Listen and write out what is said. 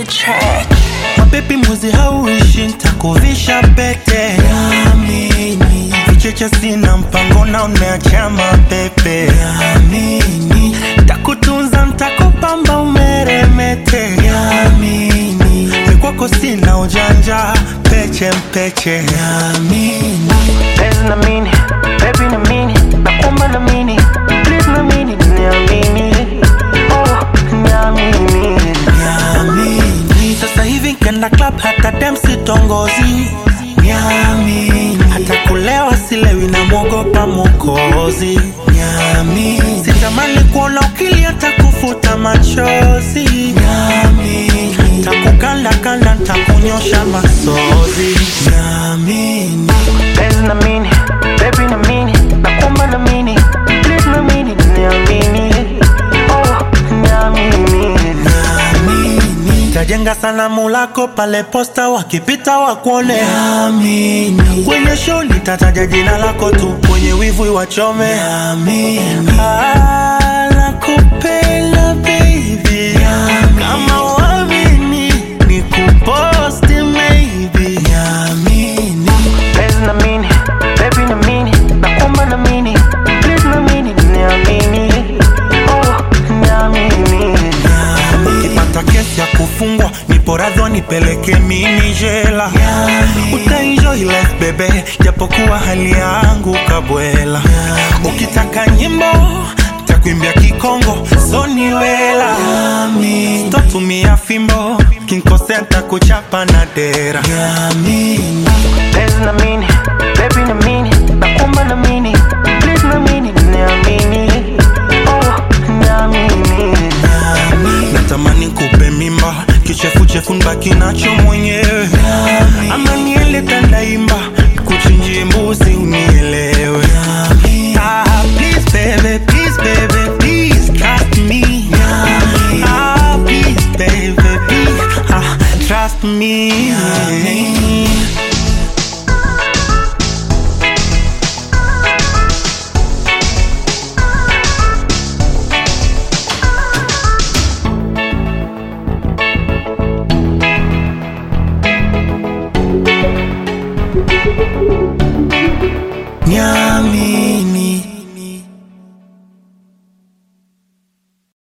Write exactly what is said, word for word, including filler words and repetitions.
the track. Mapepi mbuzi hauishi nitakuvisha pete. Yamini, vicheche sina mpango na umeacha mapepe. yamini, Takutunza ntakupamba umeremete. yamini, Mikwako sina ujanja, peche mpeche. yamini. Penzi na mini, baby na mini, nakuomba na mini, please na mini, niamini, oh, niamini, Yamini, sasa hivi nkenda club hata dem sitongozi. yamini, Hata kulewa silewi na mwogopa mwokozi. yamini, Sitamani kuona ukilia takufuta machozi. yamini, Takukanda kanda ntakunyosha masozi. yamini. Penzi na mini, baby na mini, nakuomba na mini, please na mini, niamini, oh, niamini. Tajenga sanamu lako pale posta wakipita wakuone. Yamini, Kwenye show nitataja jina lako tu, kwenye wivu wachome. yamini, Ah, nakupenda baby. Kama wamini nikuposti maybe. yamini, Penzi na mini, baby na mini, nakuomba na mini, please na mini, niamini, oh, niamini. Ukipata kesi ya kufungwa nipo radhi nipeleke mini jela. Utaenjoy life bebe, japokuwa hali yangu kabwela. Ukitaka nyimbo takuimbia Kikongo soniwela. yamini, Totumia fimbo kinkosea ntakuchapa na dera. yamini, Penzi na mini, baby na mini, nakuomba na mini, please na mini, niamini, oh, niamini. Natamani kupe mimba, kichefuchefu nbaki nacho mwenyewe. Ama niele tandaimba, kuchinjie mbuzi unielewe. Ah, please baby, please baby, please trust me. Ah, please baby, please, ah, trust me.